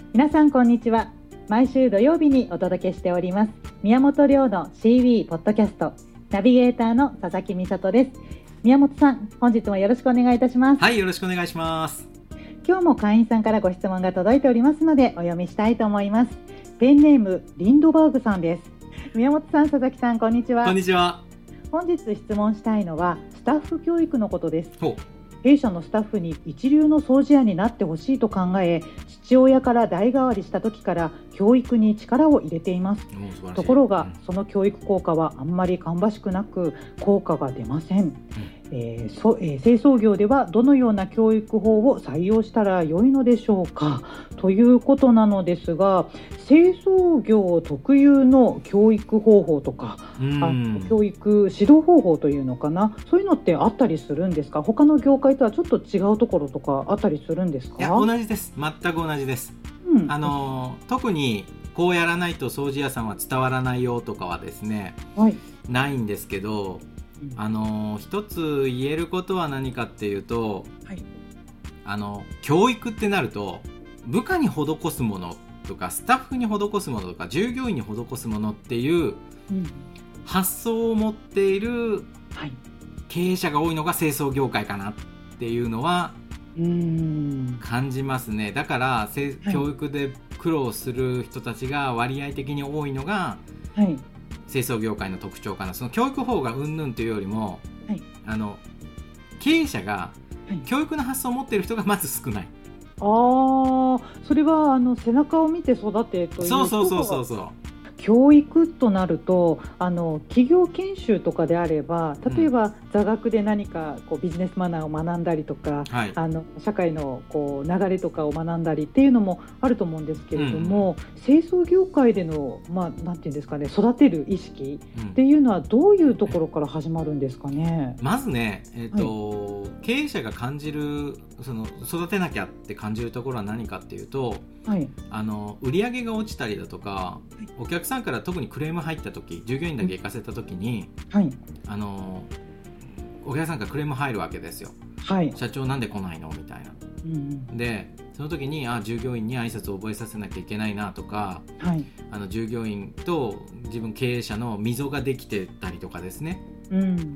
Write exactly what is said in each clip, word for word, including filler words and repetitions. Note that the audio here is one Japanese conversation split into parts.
皆さんこんにちは。毎週土曜日にお届けしております宮本亮の シーウィー ポッドキャスト、ナビゲーターの佐々木美里です。宮本さん、本日もよろしくお願いいたします。 はい、よろしくお願いします。 今日も会員さんからご質問が届いておりますのでお読みしたいと思います。ペンネームリンドバーグさんです。宮本さん、佐々木さん、こんにちは。 こんにちは。 本日質問したいのはスタッフ教育のことです。 ほう。 弊社のスタッフに一流の掃除屋になってほしいと考え、父親から代替わりした時から教育に力を入れています。ところが、うん、その教育効果はあんまり芳しくなく効果が出ません。うんえーそえー、清掃業ではどのような教育法を採用したら良いのでしょうか、ということなのですが、清掃業特有の教育方法とか、あ教育指導方法というのかな、そういうのってあったりするんですか？他の業界とはちょっと違うところとかあったりするんですか？ いや、同じです。全く同じです。うん、あの特にこうやらないと掃除屋さんは伝わらないよとかはですね、はい、ないんですけど、あの一つ言えることは何かっていうと、はい、あの教育ってなると部下に施すものとかスタッフに施すものとか従業員に施すものっていう発想を持っている経営者が多いのが清掃業界かなっていうのは感じますね。だから教育で苦労する人たちが割合的に多いのが、はい清掃業界の特徴かな。その教育法がうんぬんというよりも、はい、あの経営者が教育の発想を持っている人がまず少ない。 ああ、それはあの背中を見て育てという。 そうそうそうそうそう。 教育となると、あの企業研修とかであれば、例えば、うん、座学で何かこうビジネスマナーを学んだりとか、はい、あの社会のこう流れとかを学んだりっていうのもあると思うんですけれども、うん、清掃業界での、まあ、なんていうんですかね、育てる意識っていうのはどういうところから始まるんですかね？ まずね、えーとはい、経営者が感じるその育てなきゃって感じるところは何かっていうと、はい、あの売り上げが落ちたりだとか、はい、お客さんから特にクレーム入った時、従業員だけ行かせた時に、はい、あのお客さんからクレーム入るわけですよ、はい、社長なんで来ないのみたいな、うんうん、でその時にあ従業員に挨拶を覚えさせなきゃいけないなとか、はい、あの従業員と自分経営者の溝ができてたりとかですね、うん、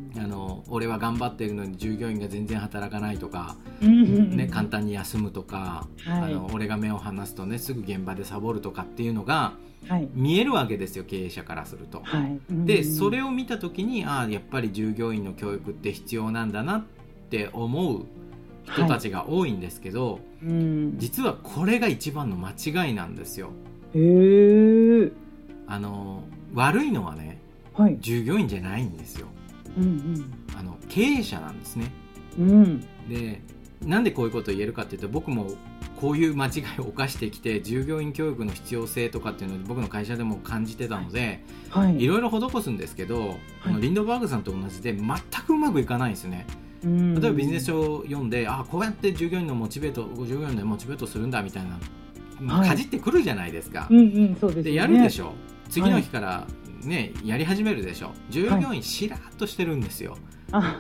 あの俺は頑張ってるのに従業員が全然働かないとか、うんうんうんね、簡単に休むとか、はい、あの俺が目を離すとねすぐ現場でサボるとかっていうのが見えるわけですよ、経営者からすると、はいうん、でそれを見た時にあやっぱり従業員の教育って必要なんだなって思う人たちが多いんですけど、はいうん、実はこれが一番の間違いなんですよ。へー。あの悪いのはね、はい、従業員じゃないんですよ、うんうん、あの経営者なんですね、うん、でなんでこういうことを言えるかっていうと、僕もこういう間違いを犯してきて従業員教育の必要性とかっていうのを僕の会社でも感じてたので、はい、いろいろ施すんですけど、はい、あのリンドバーグさんと同じで全くうまくいかないんですよね。例えばビジネス書を読んで、あこうやって従業員のモチベート従業員のモチベートするんだみたいな、はい、かじってくるじゃないですか、うんうんそうですね、でやるでしょ、次の日からね、はい、やり始めるでしょ。従業員しらっとしてるんですよ、はい、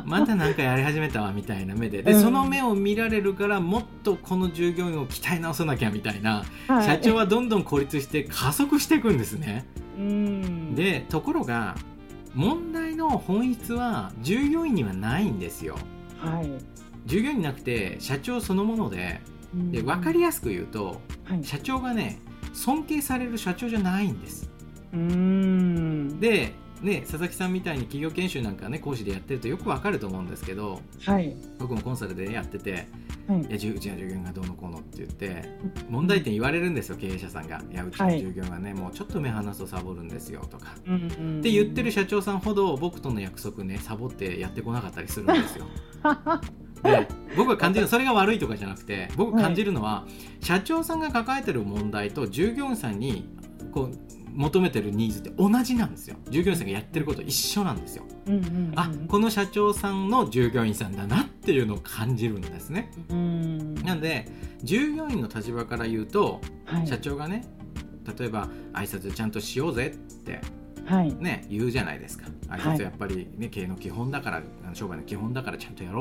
またなんかやり始めたわみたいな目で、で、うん、その目を見られるからもっとこの従業員を鍛え直さなきゃみたいな、はい、社長はどんどん孤立して加速していくんですね。うんでところが問題の本質は従業員にはないんですよ、はい、従業員なくて社長そのもの で, で分かりやすく言うと、はい、社長がね尊敬される社長じゃないんです。うーんでね、佐々木さんみたいに企業研修なんかね講師でやってるとよくわかると思うんですけど、はい、僕もコンサルでやってて、はい、いやうちの従業員がどうのこうのって言って問題点言われるんですよ、経営者さんが。いやうちの従業員はね、はい、もうちょっと目離すとサボるんですよとか、うんうんうん、って言ってる社長さんほど僕との約束ねサボってやってこなかったりするんですよで僕が感じるそれが悪いとかじゃなくて、僕が感じるのは、はい、社長さんが抱えてる問題と従業員さんにこう求めてるニーズって同じなんですよ。従業員さんがやってること一緒なんですよ、うんうんうん、あこの社長さんの従業員さんだなっていうのを感じるんですね。うんなので従業員の立場から言うと、はい、社長がね例えば挨拶ちゃんとしようぜって、はいね、言うじゃないですか。挨拶やっぱり、ね、経営の基本だから商売の基本だからちゃんとやろう。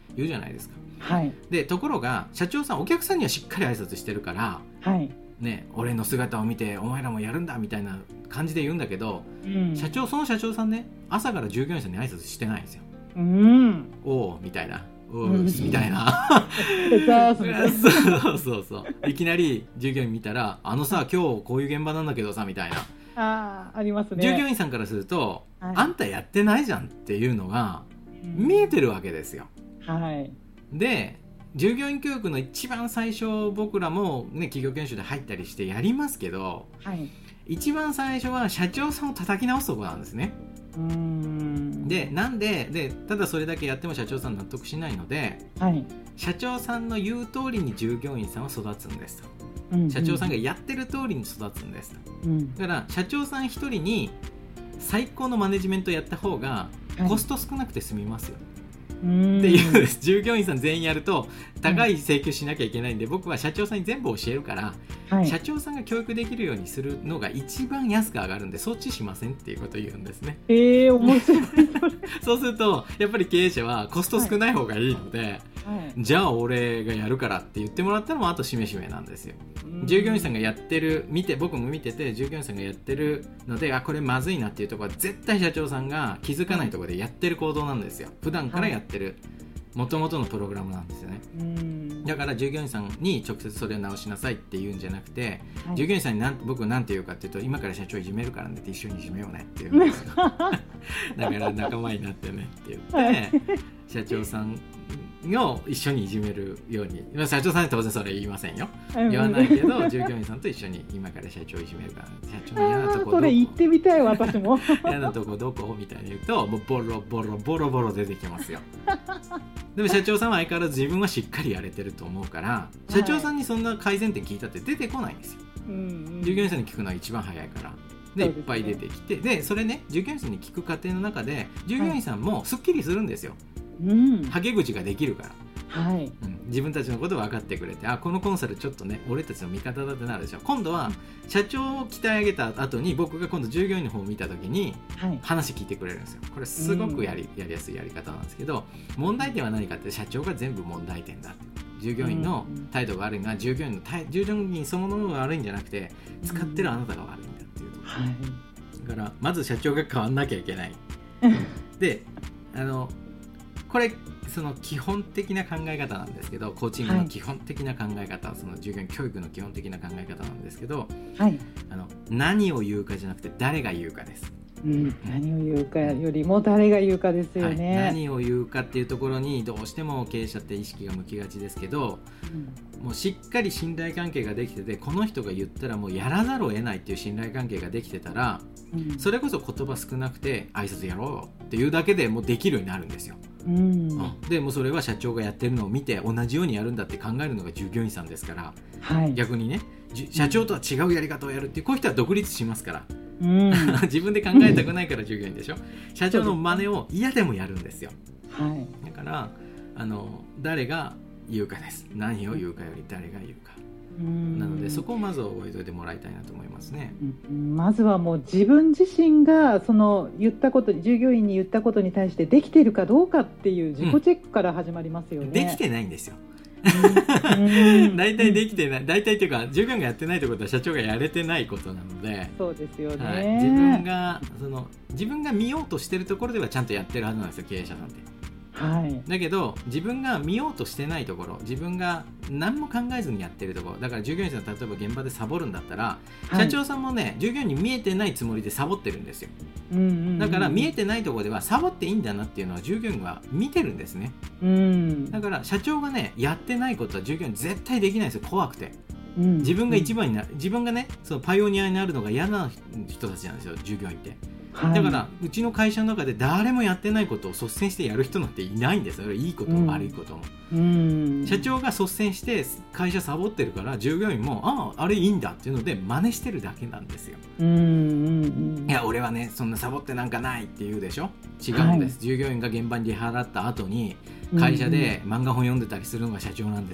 言うじゃないですか。 はい、 でところが社長さんお客さんにはしっかり挨拶してるから、 はいね、俺の姿を見てお前らもやるんだみたいな感じで言うんだけど、 うん、 社長その社長さんね朝から従業員さんに挨拶してないんですよ、 うん、 おーみたいなおー、うん、みたいなそうそうそういきなり従業員見たらあのさ今日こういう現場なんだけどさみたいな、 あありますね。 従業員さんからすると、はい、あんたやってないじゃんっていうのが見えてるわけですよ、 はい、 で従業員教育の一番最初僕らも、ね、企業研修で入ったりしてやりますけど、 はい、 一番最初は社長さんを叩き直すところなんですね。 うーんでなんででただそれだけやっても社長さん納得しないので、 はい、 社長さんの言う通りに従業員さんは育つんですと、 うんうん、 社長さんがやってる通りに育つんですと、 うん、 だから社長さん一人に最高のマネジメントやった方がコスト少なくて済みますよ、はいっていうです。従業員さん全員やると高い請求しなきゃいけないんで、うん、僕は社長さんに全部教えるから、はい、社長さんが教育できるようにするのが一番安く上がるんでそっちしませんっていうことを言うんですね。 えー、面白いそうするとやっぱり経営者はコスト少ない方がいいので、はいはい、じゃあ俺がやるからって言ってもらったらもあとしめしめなんですよ。従業員さんがやってる見て僕も見てて従業員さんがやってるのであこれまずいなっていうところは絶対社長さんが気づかないところでやってる行動なんですよ。普段からやってる元々のプログラムなんですよね。うんだから従業員さんに直接それを直しなさいって言うんじゃなくて、はい、従業員さんになん僕なんて言うかっていうと今から社長いじめるからねって一緒にいじめようねって言うんですよだから仲間になってねって言って、はい、社長さんを一緒にいじめるように社長さんに当然それ言いませんよ、言わないけど従業員さんと一緒に今から社長いじめるから社長の嫌なとこどこそれ言ってみたい私も嫌なとこどこみたいに言うともうボロボロボロボロ出てきますよでも社長さんは相変わらず自分はしっかりやれてると思うから社長さんにそんな改善点聞いたって出てこないんですよ、はい、従業員さんに聞くのは一番早いからで、いっぱい出てきてでそれね従業員さんに聞く過程の中で従業員さんもすっきりするんですよ、うん、はけ口ができるから、はいうん、自分たちのことを分かってくれてあこのコンサルちょっとね俺たちの味方だってなるでしょ。今度は社長を鍛え上げた後に僕が今度従業員の方を見た時に話聞いてくれるんですよ。これすごくやり、うん、やりやすいやり方なんですけど問題点は何かって社長が全部問題点だ従業員の態度が悪いのは従業員の従業員そのものが悪いんじゃなくて使ってるあなたが悪いんだっていうところ、はい、だからまず社長が変わんなきゃいけないであのこれその基本的な考え方なんですけどコーチングの基本的な考え方、はい、その従業員教育の基本的な考え方なんですけど、はい、あの何を言うかじゃなくて誰が言うかです、 うん、何を言うかよりも誰が言うかですよね、 はい、何を言うかっていうところにどうしても経営者って意識が向きがちですけど、うん、もうしっかり信頼関係ができててこの人が言ったらもうやらざるを得ないっていう信頼関係ができてたら、うん、それこそ言葉少なくて挨拶やろうよっていうだけでもうできるようになるんですよ、うんうん、でもそれは社長がやってるのを見て同じようにやるんだって考えるのが従業員さんですから、はい、逆にね社長とは違うやり方をやるっていうこういう人は独立しますから、うん、自分で考えたくないから従業員でしょ社長の真似を嫌でもやるんですよ、はい、だからあの誰が言うかです何を言うかより誰が言うかなのでそこをまず覚えておいてもらいたいなと思いますね。 まずはもう自分自身がその言ったこと従業員に言ったことに対してできているかどうかっていう自己チェックから始まりますよね、うん、 できてないんですよ大体できてない大体っていうか従業員がやってないってことは社長がやれてないことなのでそうですよね、 はい、自分がその自分が見ようとしてるところではちゃんとやってるはずなんですよ経営者さんって。はい、だけど自分が見ようとしてないところ自分が何も考えずにやってるところだから従業員さん例えば現場でサボるんだったら、はい、社長さんもね従業員に見えてないつもりでサボってるんですよ、うんうんうん、だから見えてないところではサボっていいんだなっていうのは従業員は見てるんですね、うん、だから社長がねやってないことは従業員絶対できないですよ怖くて、うん、自分が一番になる自分がねそのパイオニアになるのが嫌な人たちなんですよ従業員って。はい、だからうちの会社の中で誰もやってないことを率先してやる人なんていないんですよ。いいことも悪いことも、うん、社長が率先して会社サボってるから従業員もあああれいいんだっていうので真似してるだけなんですよ、うんうんうん、いや俺はねそんなサボってなんかないって言うでしょ違うんです、はい、従業員が現場に出払った後に会社で漫画本読んでたりするのが社長なんですよ、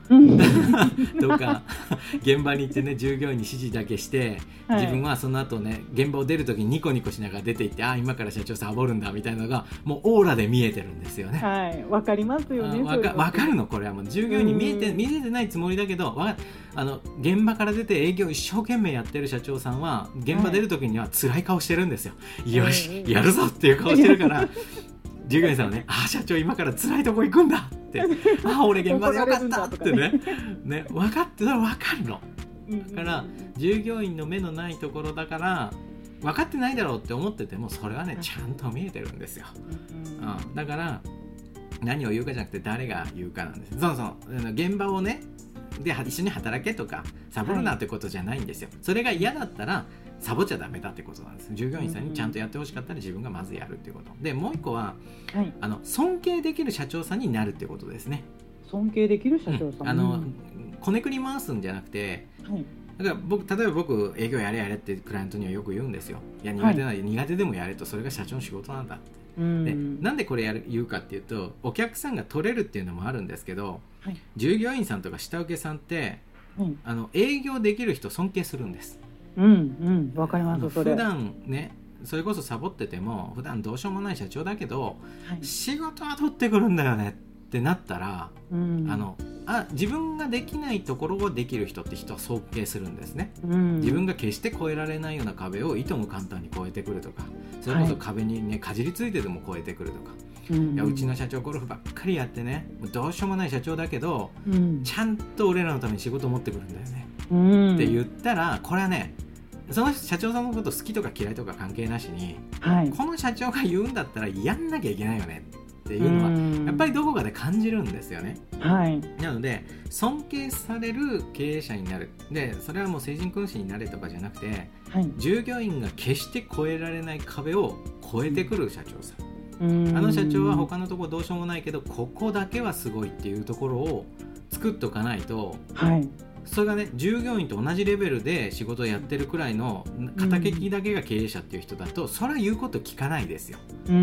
とか現場に行ってね従業員に指示だけして、はい、自分はその後ね現場を出るときにニコニコしながら出て行って、あ今から社長サボるんだみたいなのがもうオーラで見えてるんですよね。 はい、わかりますよね。 わか、わかるのこれはもう従業員に見えて見えてないつもりだけど、わあの現場から出て営業一生懸命やってる社長さんは現場出るときには辛い顔してるんですよ、はい、よし、えー、やるぞっていう顔してるから従業員さんはね、あ社長今から辛いとこ行くんだってあ俺現場でよかったってねね分かってたら分かるの。だから従業員の目のないところだから分かってないだろうって思っててもそれはねちゃんと見えてるんですよ、うん、だから何を言うかじゃなくて誰が言うかなんです。そうそう現場をねで一緒に働けとかサボるなってことじゃないんですよ、はい、それが嫌だったらサボっちゃダメだってことなんです。従業員さんにちゃんとやってほしかったら自分がまずやるっていうことで、もう一個は、はい、あの尊敬できる社長さんになるってことですね。 尊敬できる社長さん、 うん、あのこねくり回すんじゃなくて、はい、だから僕例えば僕営業やれやれってクライアントにはよく言うんですよ。いや苦手な、はい、苦手でもやれと、それが社長の仕事なんだって。うん、でなんでこれやる言うかっていうと、お客さんが取れるっていうのもあるんですけど、はい、従業員さんとか下請けさんって、うん、あの営業できる人尊敬するんです。 うんうんわかります。それ普段ねそれこそサボってても普段どうしようもない社長だけど、はい、仕事は取ってくるんだよねってなったら、うん、あのあ自分ができないところをできる人って人は尊敬するんですね、うん、自分が決して越えられないような壁をいとも簡単に越えてくるとか、それこそ壁にねかじりついてでも越えてくるとか、うん、いやうちの社長ゴルフばっかりやってねどうしようもない社長だけど、うん、ちゃんと俺らのために仕事を持ってくるんだよね、うん、って言ったらこれはねその社長さんのこと好きとか嫌いとか関係なしに、はい、この社長が言うんだったらやんなきゃいけないよねっていうのはやっぱりどこかで感じるんですよね、はい、なので尊敬される経営者になる。でそれはもう聖人君子になれとかじゃなくて、はい、従業員が決して越えられない壁を越えてくる社長さん、うん、あの社長は他のところどうしようもないけどここだけはすごいっていうところを作っておかないと、はい、それがね従業員と同じレベルで仕事をやってるくらいの片利きだけが経営者っていう人だと、うん、それは言うこと聞かないですよ、うん、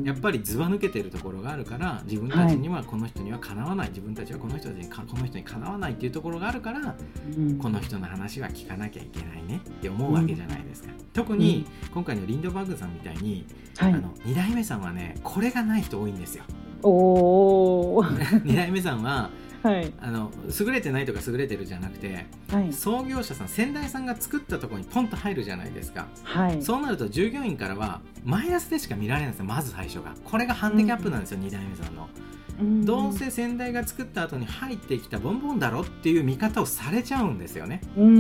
やっぱりずば抜けてるところがあるから自分たちにはこの人にはかなわない、はい、自分たちはこの人たちにかこの人にかなわないっていうところがあるから、うん、この人の話は聞かなきゃいけないねって思うわけじゃないですか、うん、特に今回のリンドバーグさんみたいに、はい、あのに代目さんはねこれがない人多いんですよ。おに代目さんははい、あの優れてないとか優れてるじゃなくて、はい、創業者さん先代さんが作ったところにポンと入るじゃないですか、はい、そうなると従業員からはマイナスでしか見られないんですよ。まず最初がこれがハンディキャップなんですよ、うん、に代目さんの、うん、どうせ先代が作った後に入ってきたボンボンだろっていう見方をされちゃうんですよね、うんうん、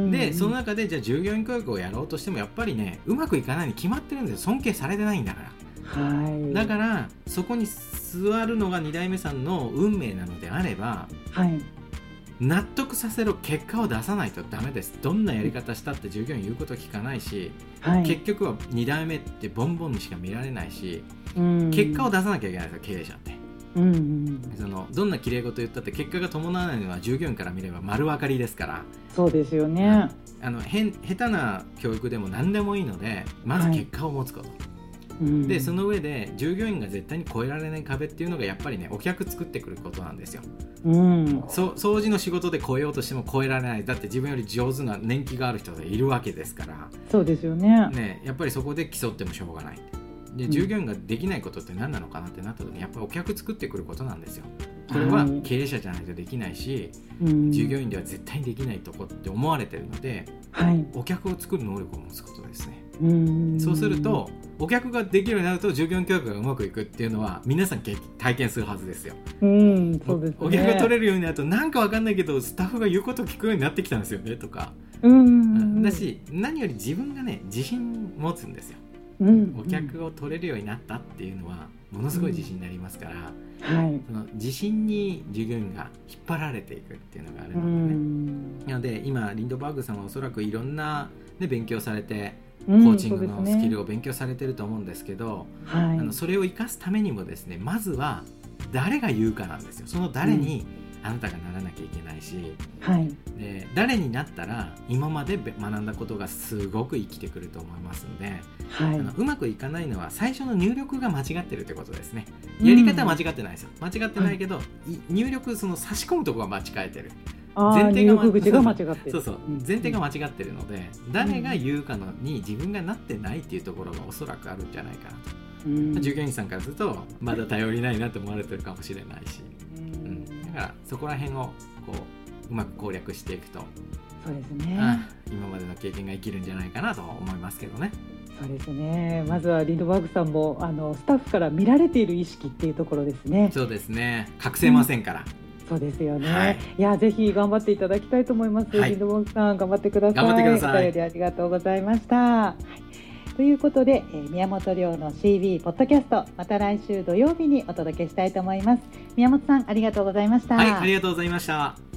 でその中でじゃあ従業員教育をやろうとしてもやっぱりねうまくいかないに決まってるんですよ。尊敬されてないんだから、はい、だからそこに座るのがに代目さんの運命なのであれば、はい、納得させる結果を出さないとダメです。どんなやり方したって従業員言うこと聞かないし、はい、結局はに代目ってボンボンにしか見られないし、うん、結果を出さなきゃいけないですよ経営者って、うんうん、そのどんな綺麗事言ったって結果が伴わないのは従業員から見れば丸分かりですから。 そうですよね。 あの変下手な教育でも何でもいいのでまず結果を持つこと、はい、でその上で従業員が絶対に越えられない壁っていうのがやっぱりねお客作ってくることなんですよ、うん、そ掃除の仕事で越えようとしても越えられない。だって自分より上手な年季がある人がいるわけですから。 そうですよ ね, ねやっぱりそこで競ってもしょうがない。で従業員ができないことって何なのかなってなった時にやっぱりお客作ってくることなんですよ。これは経営者じゃないとできないし、はい、従業員では絶対にできないとこって思われてるので、はい、お客を作る能力を持つことですね。うんそうするとお客ができるようになると従業員教育がうまくいくっていうのは皆さん体験するはずですよ。うんそうですね、お客が取れるようになるとなんかわかんないけどスタッフが言うことを聞くようになってきたんですよねとか、うんだし何より自分がね自信持つんですよ、うん、お客を取れるようになったっていうのはものすごい自信になりますから、うんはい、その自信に従業員が引っ張られていくっていうのがあるのでね、うん、なので今リンドバーグさんはおそらくいろんな、ね、勉強されてコーチングのスキルを勉強されてると思うんですけど、うんあのそれを生かすためにもですねまずは誰が言うかなんですよ。その誰に、 あなたがならなきゃいけないし、 はい、 で誰になったら今まで学んだことがすごく生きてくると思いますので、はい、あのうまくいかないのは最初の入力が間違ってるってことですね。やり方は間違ってないですよ、間違ってないけど、はい、入力その差し込むところが間違えてる、 前提が入力口が間違ってる、 そうそう、前提が間違ってるので、うん、誰が言うかのに自分がなってないっていうところがおそらくあるんじゃないかなと、うん、従業員さんからするとまだ頼りないなと思われてるかもしれないし、うん、だからそこら辺をこううまく攻略していくと、 そうですね、 あ今までの経験が生きるんじゃないかなと思いますけどね。 そうですね、まずはリンドバーグさんもあのスタッフから見られている意識っていうところですね。 そうですね、隠せませんから、うん、 そうですよね、 はい、 いやぜひ頑張っていただきたいと思います、はい、リンドバーグさん頑張ってください。 頑張ってください。 お便りありがとうございました、はい、ということで、えー、宮本亮の シービー ポッドキャスト、また来週土曜日にお届けしたいと思います。宮本さんありがとうございました。 はい、ありがとうございました。